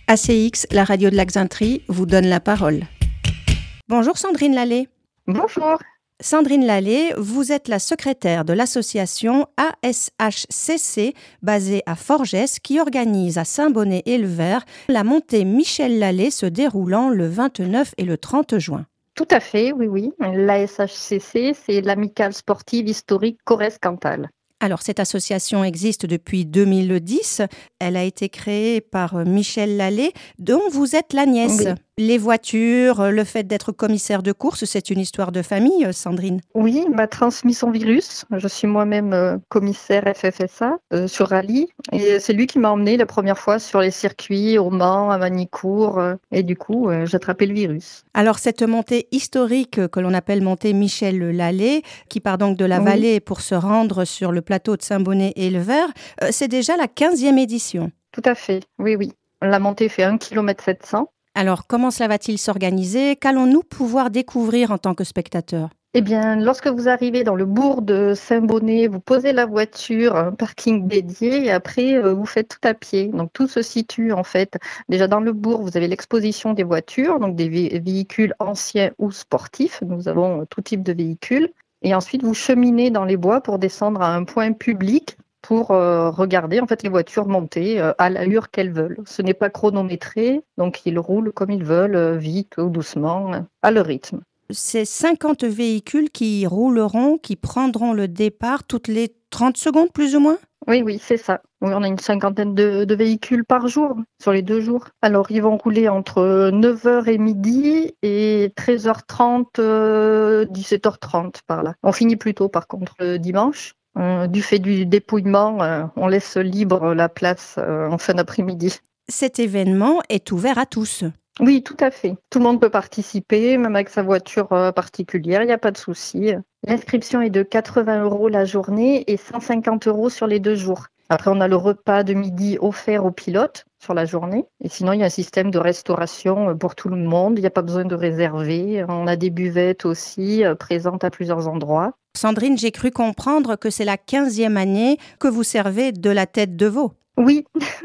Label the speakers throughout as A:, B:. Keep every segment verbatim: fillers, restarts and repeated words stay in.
A: A C X, la radio de l'Axintrie, vous donne la parole. Bonjour Sandrine Lallet.
B: Bonjour.
A: Sandrine Lallet, vous êtes la secrétaire de l'association A S H C C basée à Forgès qui organise à Saint-Bonnet-et-le-Vert la montée Michel Lallet se déroulant le vingt-neuf et le trente juin.
B: Tout à fait, oui, oui. L'A S H C C, c'est l'Amicale sportive historique Corrèze-Cantal.
A: Alors, cette association existe depuis deux mille dix. Elle a été créée par Michel Lallet, dont vous êtes la nièce.
B: Oui.
A: Les voitures, le fait d'être commissaire de course, c'est une histoire de famille, Sandrine.
B: Oui, il m'a transmis son virus. Je suis moi-même euh, commissaire F F S A euh, sur rallye. Et c'est lui qui m'a emmené la première fois sur les circuits, au Mans, à Manicourt. Euh, et du coup, euh, j'ai attrapé le virus.
A: Alors, cette montée historique que l'on appelle montée Michel Lallet, qui part donc de la
B: Oui.
A: vallée pour se rendre sur le plateau de Saint-Bonnet-et-le-Vert, euh, c'est déjà la quinzième édition.
B: Tout à fait, oui, oui. La montée fait un kilomètre sept cents.
A: Alors, comment cela va-t-il s'organiser ? Qu'allons-nous pouvoir découvrir en tant que spectateurs ?
B: Eh bien, lorsque vous arrivez dans le bourg de Saint-Bonnet, vous posez la voiture, un parking dédié, et après, euh, vous faites tout à pied. Donc, tout se situe, en fait, déjà dans le bourg, vous avez l'exposition des voitures, donc des vé- véhicules anciens ou sportifs. Nous avons euh, tout type de véhicules. Et ensuite, vous cheminez dans les bois pour descendre à un point public pour euh, regarder en fait les voitures monter euh, à l'allure qu'elles veulent. Ce n'est pas chronométré, donc ils roulent comme ils veulent, euh, vite ou doucement, euh, à leur rythme.
A: C'est cinquante véhicules qui rouleront, qui prendront le départ toutes les trente secondes, plus ou moins ?
B: Oui, oui, c'est ça. Oui, on a une cinquantaine de, de véhicules par jour, sur les deux jours. Alors, ils vont rouler entre neuf heures et midi et treize heures trente, euh, dix-sept heures trente par là. On finit plus tôt, par contre, le dimanche. Euh, du fait du dépouillement, euh, on laisse libre la place euh, en fin d'après-midi.
A: Cet événement est ouvert à tous.
B: Oui, tout à fait. Tout le monde peut participer, même avec sa voiture euh, particulière, il n'y a pas de souci. L'inscription est de quatre-vingts euros la journée et cent cinquante euros sur les deux jours. Après, on a le repas de midi offert aux pilotes sur la journée. Et sinon, il y a un système de restauration pour tout le monde. Il n'y a pas besoin de réserver. On a des buvettes aussi euh, présentes à plusieurs endroits.
A: Sandrine, j'ai cru comprendre que c'est la quinzième année que vous servez de la tête de veau.
B: Oui,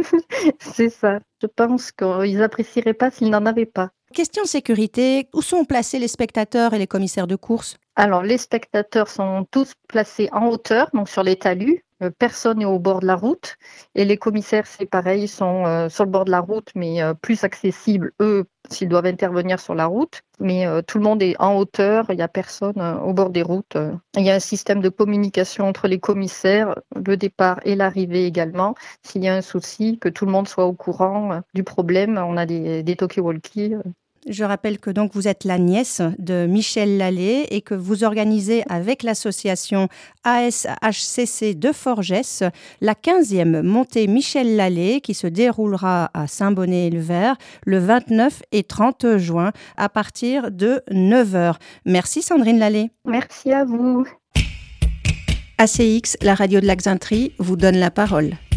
B: c'est ça. Je pense qu'ils n'apprécieraient pas s'ils n'en avaient pas.
A: Question sécurité, où sont placés les spectateurs et les commissaires de course ?
B: Alors, les spectateurs sont tous placés en hauteur, donc sur les talus. Euh, Personne n'est au bord de la route. Et les commissaires, c'est pareil, sont euh, sur le bord de la route, mais euh, plus accessibles, eux, s'ils doivent intervenir sur la route. Mais euh, tout le monde est en hauteur, il n'y a personne euh, au bord des routes. Il y a un système de communication entre les commissaires, le départ et l'arrivée également. S'il y a un souci, que tout le monde soit au courant euh, du problème, on a des, des talkie-walkie. Euh,
A: Je rappelle que donc vous êtes la nièce de Michel Lallet et que vous organisez avec l'association A S H C C de Forgès la quinzième montée Michel Lallet qui se déroulera à Saint-Bonnet-et-le-Vert le vingt-neuf et trente juin à partir de neuf heures. Merci Sandrine Lallet.
B: Merci à vous.
A: A C X, la radio de l'Axintrie, vous donne la parole.